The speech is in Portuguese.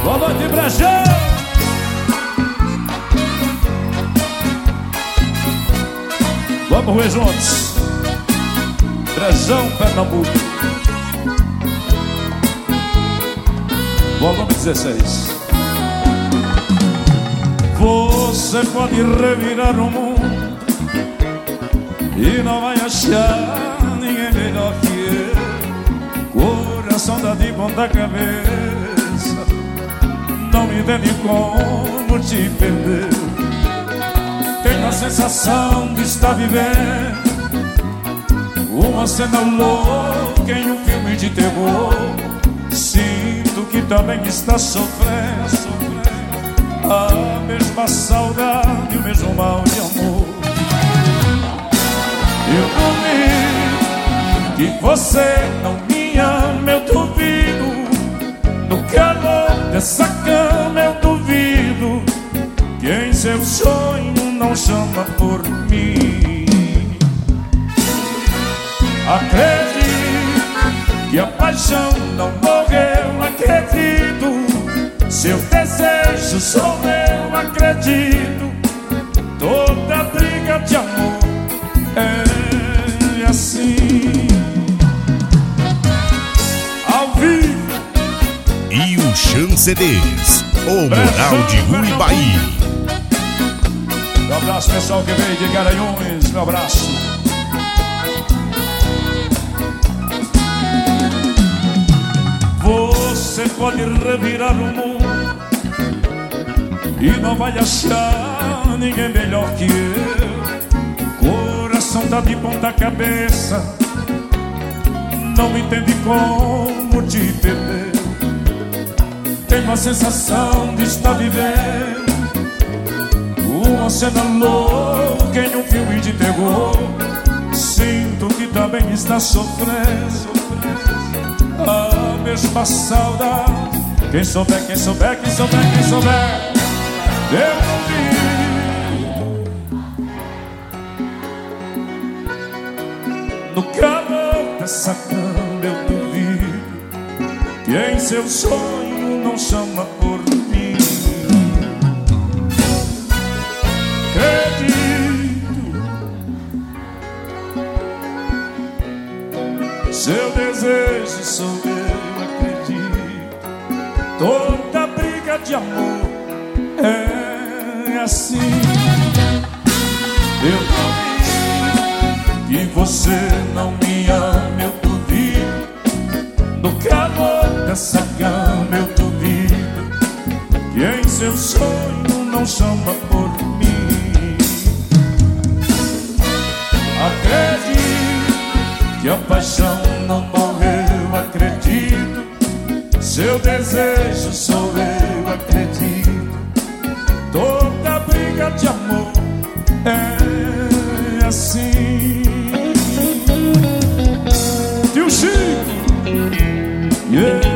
Boa noite, Brejão. Vamos ver juntos. Brejão, Pernambuco. Volume 16. Você pode revirar o mundo e não vai achar ninguém melhor que eu. Coração tá de ponta cabeça, não me entende como te perder. Tenho a sensação de estar vivendo uma cena louca em um filme de terror. Sinto que também está sofrendo a mesma saudade, o mesmo mal de amor. Eu duvido que você não me ama, eu duvido. No calor dessa cama eu duvido que em seu sonho não chama por mim. Acredito que a paixão não morreu, acredito. Seu desejo sou eu, acredito. Toda briga de amor é assim. Ao vivo. E o Chan CDs, o Moral de Uibaí. Um abraço pessoal que veio de Garanhuns, meu abraço. Você pode revirar o mundo e não vai achar ninguém melhor que eu. Coração tá de ponta cabeça, não me entende como te perder. Tenho a sensação de estar vivendo uma cena louca em um filme de terror. Sinto que também está sofrendo a mesma saudade. Quem souber, quem souber, quem souber, quem souber, eu duvido. No calor dessa cama eu duvido que em seu sonho não chama por mim. Acredito, seu desejo sou eu, acredito. Toda briga de amor é assim. Eu duvido que você não me ama, eu duvido. No calor dessa cama eu duvido que em seu sonho não chama por mim. Acredito que a paixão não morreu, acredito. Seu desejo sou eu, acredito. Toda briga de amor é assim. Tio Chico, yeah.